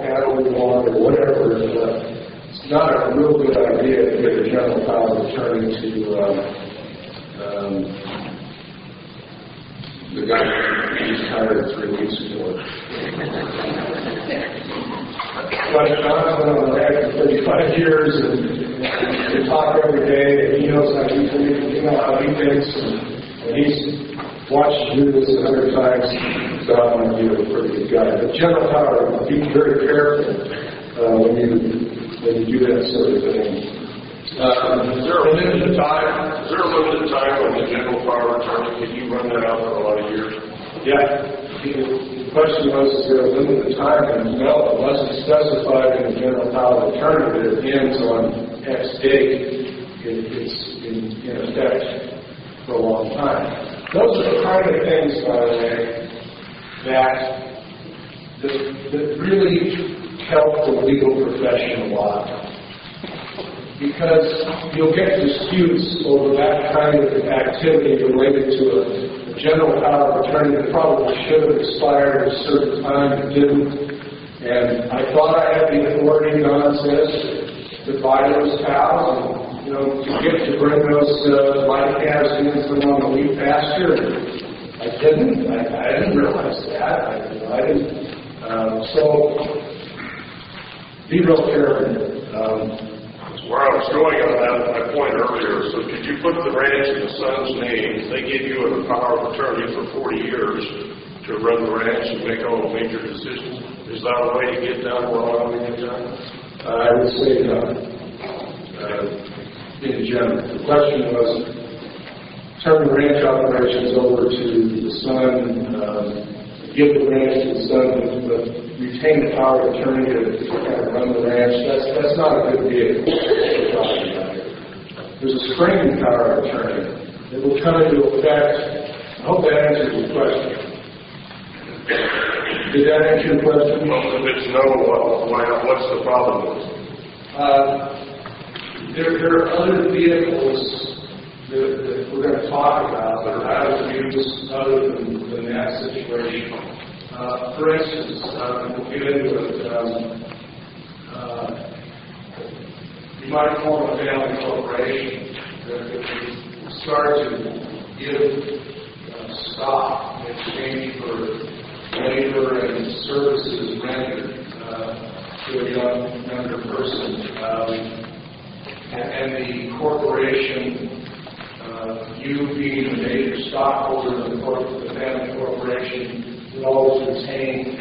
cattle we want or whatever, it's not a real good idea to get a general power of attorney to the guy who was hired 3 weeks ago. But John's been on the ranch for 35 years, and we talk every day, and he knows how he thinks, and he's watched you do this 100 times. God might be a pretty good guy. But general power, be very careful when you do that sort of thing. Is there a limited time when the general power of attorney? Can you run that out for a lot of years? Yeah. The question was, is there a limited time? And no, unless it's specified in the general power of attorney that it ends on X date, it's in effect for a long time. Those are the kind of things, by the way, that really help the legal profession a lot. Because you'll get disputes over that kind of activity related to a general power of attorney that probably should have expired at a certain time and didn't. And I thought I had the authority, Don says, to buy those cows and, to bring those live calves into them on the wheat pasture. I didn't. I didn't realize that. I didn't. So be real careful. Where I was going on that point earlier, so did you put the ranch in the son's name? They gave you a power of attorney for 40 years to run the ranch and make all the major decisions. Is that a way to get done what I want to get done? I would say no. In general. The question was, turn the ranch operations over to the son, give the ranch to the son, but retain the power of attorney to kind of run the ranch. That's not a good deal. There's a springing power of attorney that will come into effect. I hope that answers your question. Did that answer your question? Well, if it's no, what's the problem with it? There are other vehicles that we're going to talk about that are out of use other than that situation. For instance, we'll get into it. You might form a family corporation that start to give stock in exchange for labor and services rendered to a younger person. And the corporation, you being the major stockholder of the family corporation, will always retain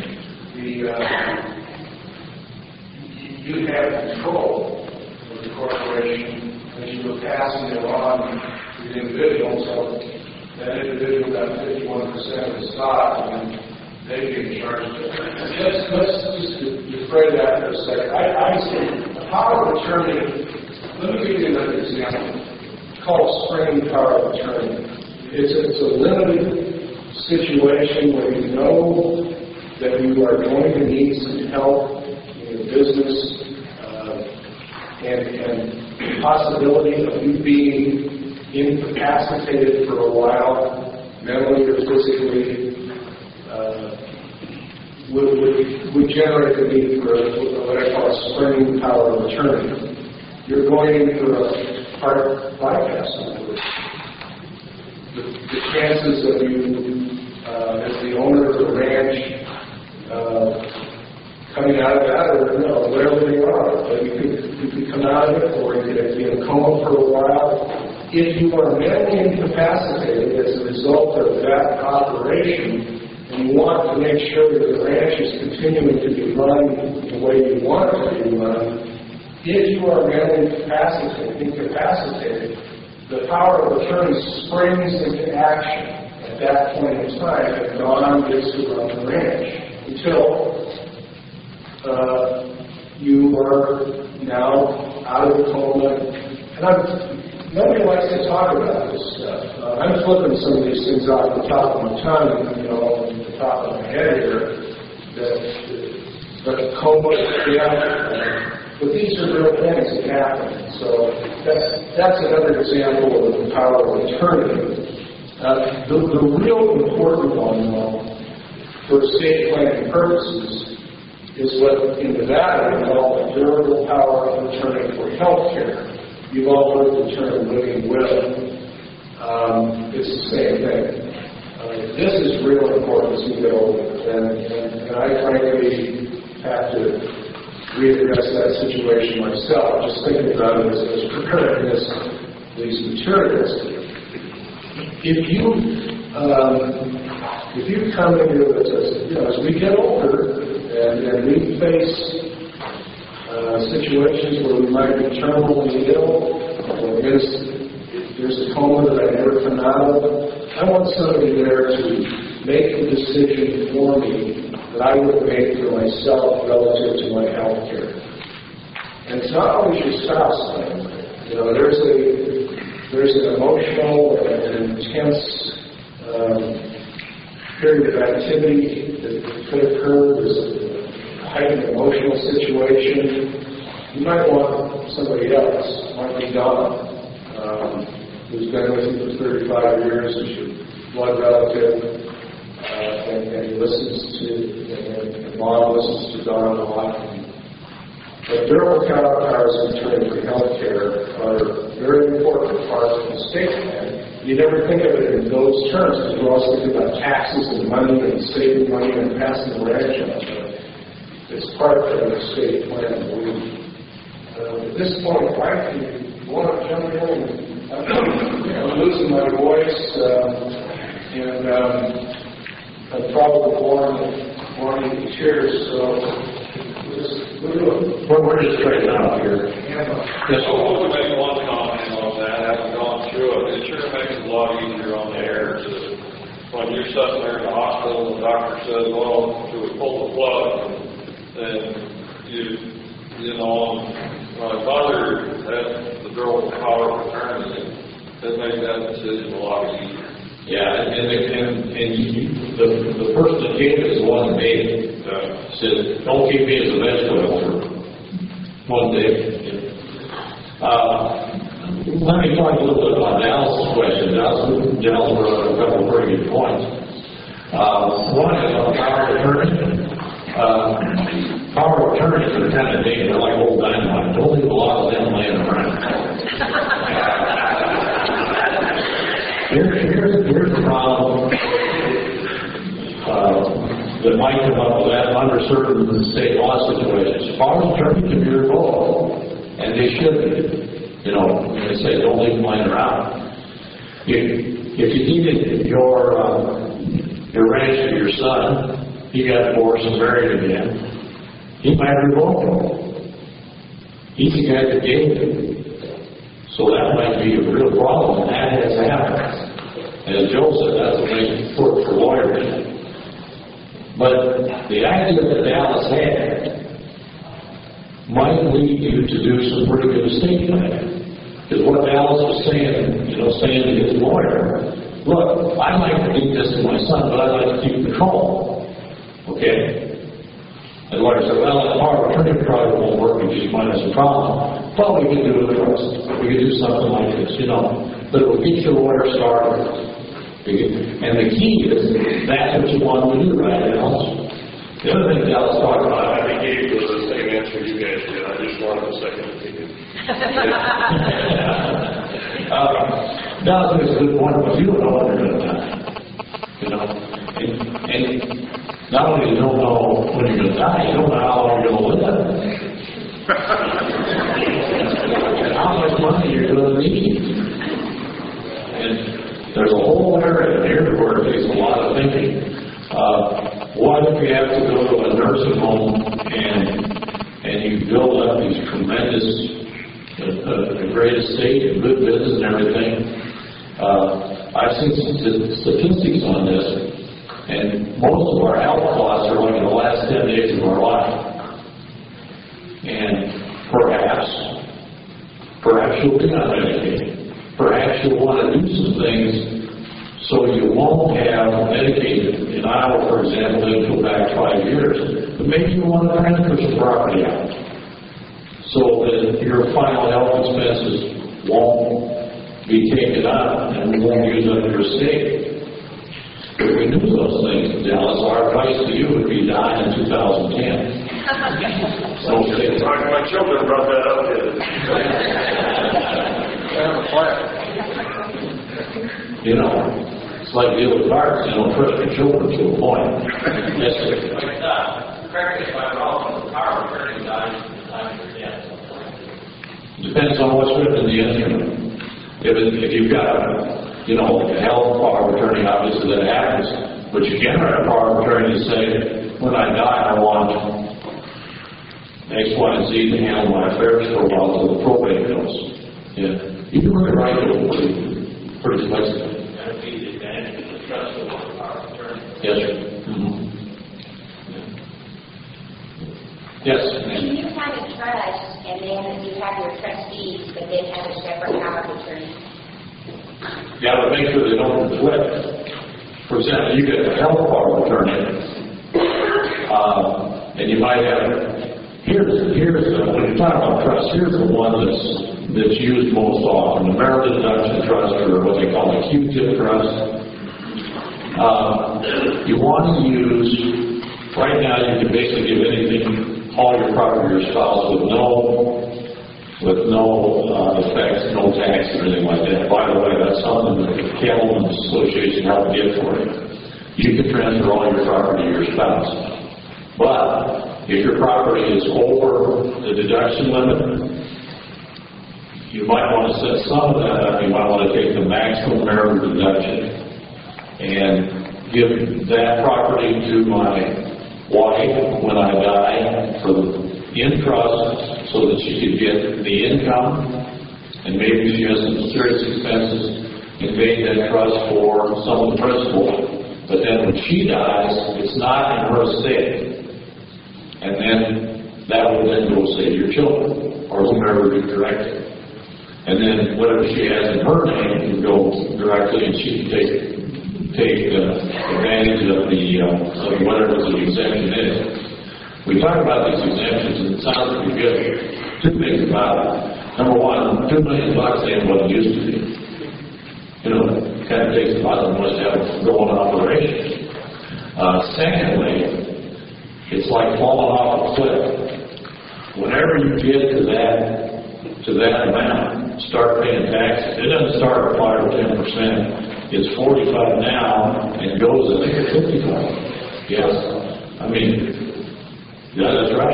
you have control of the corporation as you were passing it on to the individual. So that individual got 51% of the stock, and they'd be in charge of it. Let's just defray that for a second. I say the power of attorney. Let me give you another example. It's called springing power of attorney. It's a limited situation where you know that you are going to need some help in your business, and the possibility of you being incapacitated for a while, mentally or physically, would generate the need for what I call a springing power of attorney. You're going in for a heart bypass operation. The chances of you, as the owner of the ranch, coming out of that, or whatever they are, you could come out of it, or you could be in a coma for a while. If you are mentally incapacitated as a result of that operation, and you want to make sure that the ranch is continuing to be run the way you want it to be run, if you are mentally incapacitated, the power of attorney springs into action at that point in time, and Don gets to run the ranch until you are now out of the coma. And nobody likes to talk about this stuff. I'm flipping some of these things off the top of my tongue, the top of my head here, but coma, but these are real things that happen. So that's another example of the power of attorney. The real important one, though, for estate planning purposes, is what in Nevada we call the durable power of attorney for health care. You've all heard the term living will. It's the same thing. This is real important as we get older, and I frankly have to readdress that situation myself, just thinking about it as preparing these materials. If you come into it as we get older and we face situations where we might be terminally ill, or there's a coma that I never come out of, I want somebody there to make the decision for me that I would have made for myself relative to my health care. And it's not always your spouse thing. There's an emotional and intense period of activity that could occur. There's a heightened emotional situation. You might want somebody else. It might be Don, who's been with you for 35 years, is your blood relative, and he listens to, and Mom listens to Don a lot. But durable powers of attorney for health care are a very important part of the estate plan. You never think of it in those terms, because we're always thinking about taxes and money and saving money and passing the ranch on. It's part of the estate plan, I believe. At this point, Frank, you want to jump in? I'm losing my voice, and I'm probably born in tears, so we're just straight out here. Yes, I want to make one comment on that. Having gone through it, it sure makes it a lot easier on the heirs. When you're sitting there in the hospital, the doctor says, well, should we pull the plug? Then you know, my mother had the durable power of attorney. That makes that decision a lot easier. Yeah, and the person that gave it is the one that made it. Said, don't keep me as a vegetable for one day. Let me talk a little bit about Dallas' question. Dallas brought up a couple of very good points. One is on power of attorney. Power of attorneys are kind of neat. They're like old dynamite. Don't leave a lot of them laying around. Here's the problem that might come up with that under certain state law situations. Power of attorney can be revoked, and they should be. You know, they say don't leave them laying around. If you needed your ranch to your son, he got divorced and married again, he might revoke it. He's the guy that gave it. So that might be a real problem, and that has happened. As Joe said, that's a big work for lawyers. But the idea that Dallas had might lead you to do some pretty good estate planning. Because what Dallas was saying to his lawyer, look, I'd like to keep this to my son, but I'd like to keep control. Okay? And the lawyer said, well, that power of attorney probably won't work because you might have some problem. Well, we could do a trust. We could do something like this, But it will get your lawyer started. And the key is that's what you want to do, right, Dallas? The other thing Dallas talked about, I think he was the same answer you guys did. I just wanted a second opinion. Dallas makes a good point, but you don't know what they're going to die. And not only you don't know when you're going to die, you don't know how long you're going to live. And how much money you're going to need. And there's a whole area here where it takes a lot of thinking. What if you have to go to a nursing home and you build up these tremendous, great estate and good business and everything? I've seen some statistics on this, and most of our health costs are like in the last 10 days of our life. And perhaps you'll be on Medicaid. Perhaps you'll want to do some things so you won't have Medicaid. In Iowa, for example, they go back 5 years. But maybe you want to transfer some property out so that your final health expenses won't be taken out and we won't use up your estate. If we knew those things, Dallas, our advice to you would be die in 2010. So, My children brought that up the other day. you know, it's like dealing with cards, you don't trust your children to a point. Yes, sir. Correct me if I'm wrong, the power of attorney dies at the time of your death. Depends on what's written in the instrument. If you've got a health power of attorney, obviously that happens. But you can have a power of attorney to say, when I die, I want X, Y, and Z to handle my affairs for a while until the probate goes. Yeah. You can really write it pretty flexibly. That would be the advantage of the trust of the power of attorney. Yes, sir. Mm-hmm. Yes. Can you have a trust and then you have your trustees, but then have a separate power of attorney? You got to make sure they don't conflict. For example, you get a health power of attorney, and you might have, when you talk about trust, here's the one that's used most often, the Merit Deduction Trust, or what they call the Q-tip trust. You want to use, right now you can basically give anything, all your property to your spouse with no effects, no tax or anything like that. By the way, that's something that the Cattlemen's Association helped get for you. You can transfer all your property to your spouse. But if your property is over the deduction limit, you might want to set some of that up. You might want to take the maximum marital deduction and give that property to my wife when I die in trust so that she could get the income, and maybe she has some serious expenses and pay that trust for some of the principal. But then when she dies, it's not in her estate. And then that would then go, say, to your children or whomever you directed. And then whatever she has in her name can go directly, and she can take advantage of whatever the exemption is. We talk about these exemptions, and it sounds pretty good. Two things about it. Number one, $2 million ain't what it used to be. Kind of takes a lot of money to have a going operation. Secondly, it's like falling off a cliff. Whenever you get to that amount, start paying taxes. It doesn't start at 5 or 10%. It's 45 now and goes, I think, at 55. Yes. I mean, yeah, that's right.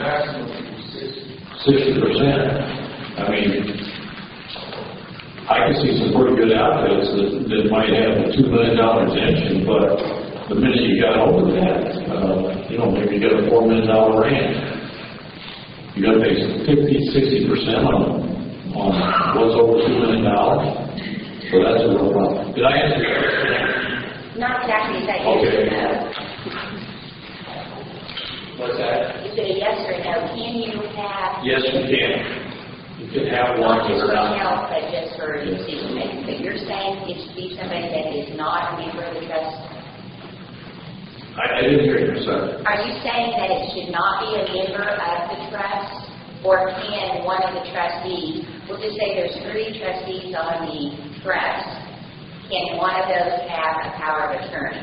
60%. I mean, I can see some pretty good outfits that might have a $2 million exemption, but the minute you got over that, maybe you got a $4 million ranch, you got to pay 50-60% on what's over $2 million. So that's a real problem. Did I answer your question? Not exactly that. Okay. What's that? Is it a yes or no? Can you have? Yes, you can. You can have one Not just or for not. health, but just for decision making. But you're saying it should be somebody that is not a member of the trust? I didn't hear you, sir. Are you saying that it should not be a member of the trust, or can one of the trustees, we'll just say there's 3 trustees on the trust, can one of those have a power of attorney?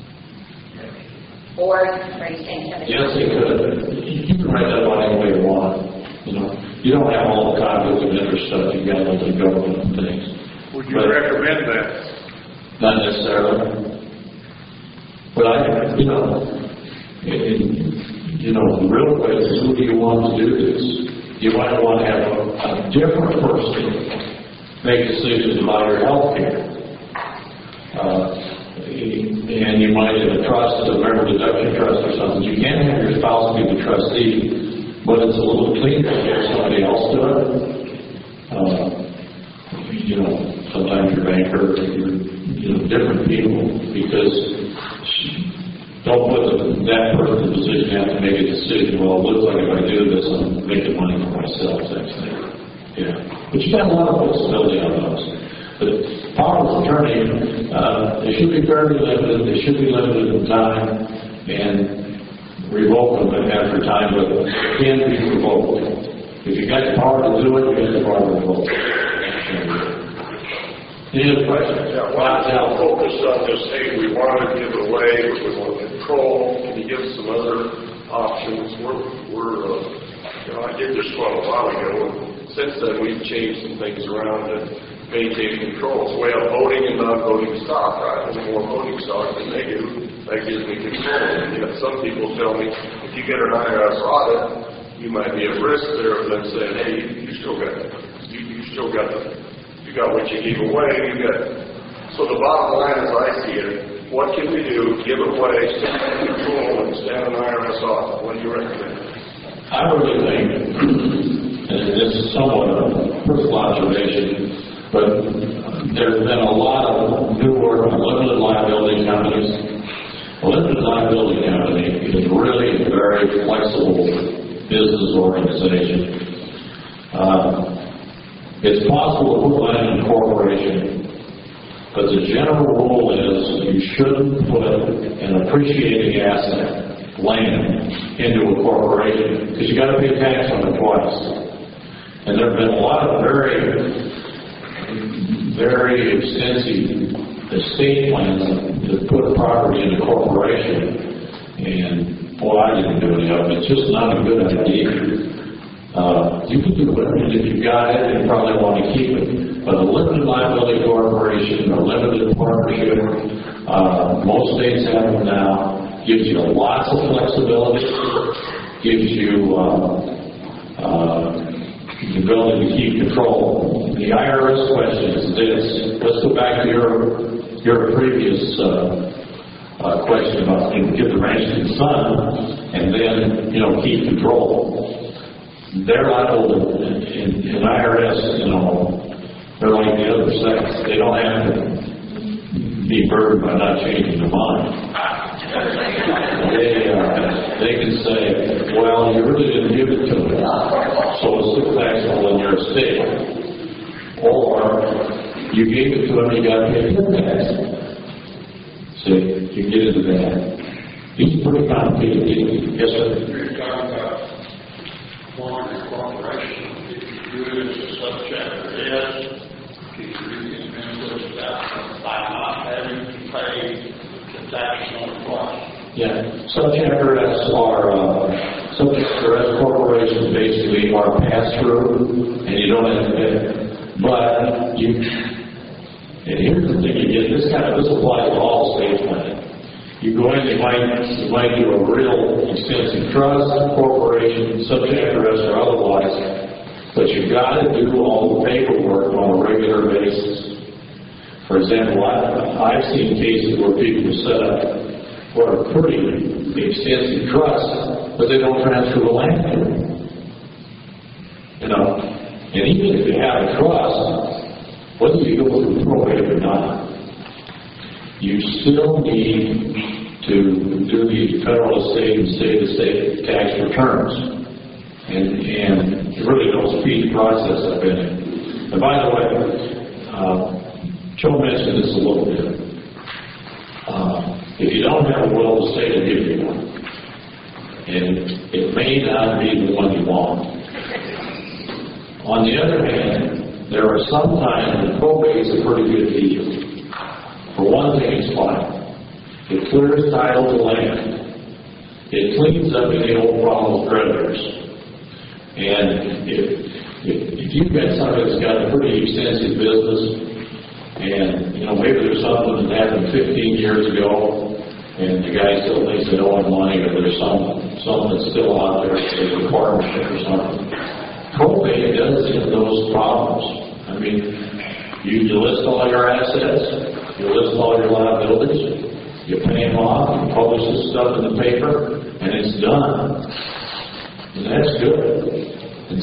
Or are you saying somebody? Yes, they could. You can write that one any way you want. You don't have all the conflicts of interest stuff you got with the government and things. Would you recommend that? Not necessarily. But the real question is, who do you want to do this? You might want to have a different person make decisions about your health care. And you might have a trust, a member deduction trust or something. You can have your spouse be the trustee, but it's a little cleaner to have somebody else do it. Sometimes your banker, different people, because don't put that person in a position to have to make a decision. Well, it looks like if I do this, I'm making money for myself, type thing. Yeah. But you got a lot of flexibility on those. But power of attorney, they should be fairly limited. They should be limited in time and revoke them after time, but can be revoked. If you got the power to do it, you got the power to revoke. Any other questions? Yeah, why not focus on this, hey, we want to give it away, but we want to control. Can you give us some other options. I did this quite a while ago, and since then we've changed some things around to maintain control. It's way of voting and non-voting stock. I have more voting stock than they do. That gives me control. And yet some people tell me, if you get an IRS audit, you might be at risk there of them saying, hey, you got what you gave away. So the bottom line, as I see it, what can we do? Give it away, stay in control, and stand an IRS audit. What do you recommend? I really think, and this is somewhat a personal observation, but there's been a lot of new work on limited liability companies. A limited liability company is really a very flexible business organization. It's possible to put land in a corporation, but the general rule is you shouldn't put an appreciating asset, land, into a corporation because you got to pay tax on it twice. And there have been a lot of very extensive estate plans that put a property in a corporation, and boy, I didn't do any of it. It's just not a good idea. You can do it, and if you've got it, you probably want to keep it. But a limited liability corporation or limited partnership, most states have them now, gives you lots of flexibility, gives you the ability to keep control. The IRS question is this. Let's go back to your previous question about give the ranch to the son and then, keep control. They're liable in IRS, they're like the other sex. They don't have to be burdened by not changing their mind. They can say, well, you really didn't give it to me, so it's still taxable in your estate. Or you gave it to him, you got to pay his tax. See, you get into that. It's pretty complicated. Yes, sir. You're talking about forming a corporation. If you do it as a subchapter S, can you recommend those that by not having to pay the tax on the cost? Yeah, subchapter S corporations basically are pass-through, and you don't have to pay. But and here's the thing: this applies to all estate planning. You go in, you might do a real extensive trust, corporation, subchapter S or otherwise, but you've got to do all the paperwork on a regular basis. For example, I've seen cases where people set up for a pretty extensive trust, but they don't transfer the land to them. And even if you have a trust, whether you go through probate or not, you still need to do the federal estate and state tax returns. And you really don't speed the process up in it. And by the way, Joe mentioned this a little bit. If you don't have a will, the state will give you one. And it may not be the one you want. On the other hand, there are some times that probate is a pretty good deal. For one thing, it's fine. It clears title to land. It cleans up any old problem with creditors. And if you've got somebody that's got a pretty extensive business, and maybe there's something that happened 15 years ago, and the guy still thinks they owe him money, or there's something that's still out there, there's a partnership or something. Probate does end those problems. I mean, you list all your assets, you list all your liabilities, you pay them off, you publish this stuff in the paper, and it's done. And that's good. And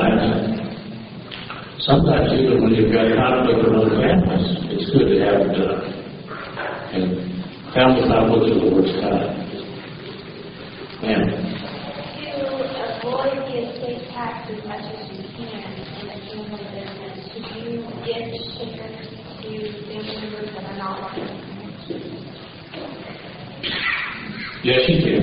sometimes even when you've got conflict with other families, it's good to have it done. And family conflicts are the worst kind. Man. To avoid the estate tax as much as you can in the family business, should you give shares to family members that are not working? Yes, you can.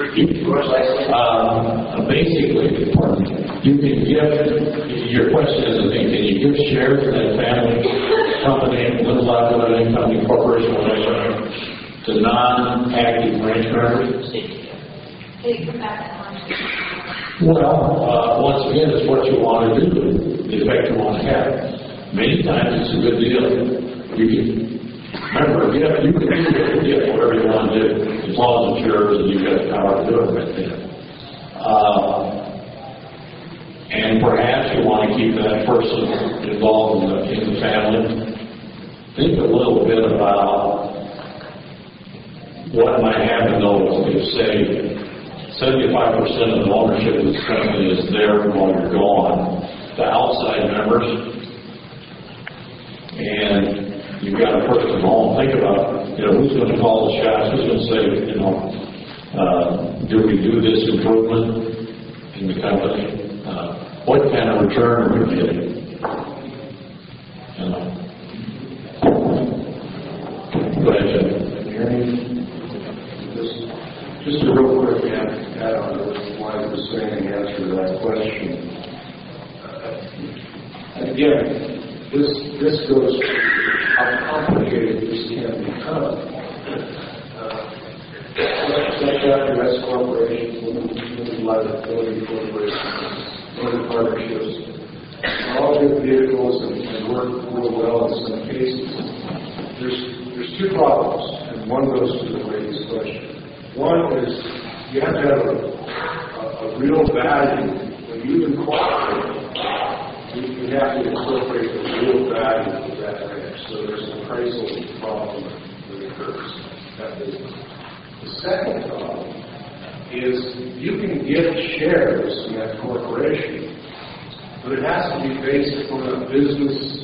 Basically, you can give, your question is, can you give shares in that family company, limited liability company, corporation, whatever, to non-active branch members? they come back on? Well, once again, it's what you want to do, the effect you want to have. Many times it's a good deal. You can, remember, you can do whatever you want to do, as long as it's yours and you've got the power to do it right there. And perhaps you want to keep that person involved in the family. Think a little bit about what might happen though if, say, 75% of the ownership of this company is there while you're gone, the outside members, and you've got a person at home. Think about, who's going to call the shots, who's going to say, do we do this improvement in the company? What kind of return are we getting? Go ahead, Jim. Just a real quick add on to what I was saying in answer to that question. Again, this goes how complicated this can become. Like after S corporations, limited liability corporations, limited partnerships, all good vehicles and work real well in some cases. There's two problems, and one goes to the previous question. One is you have to have a real value. When you incorporate, you have to incorporate the real value of that ranch. So there's an appraisal problem that occurs in that business. The second problem is you can get shares in that corporation, but it has to be based on a business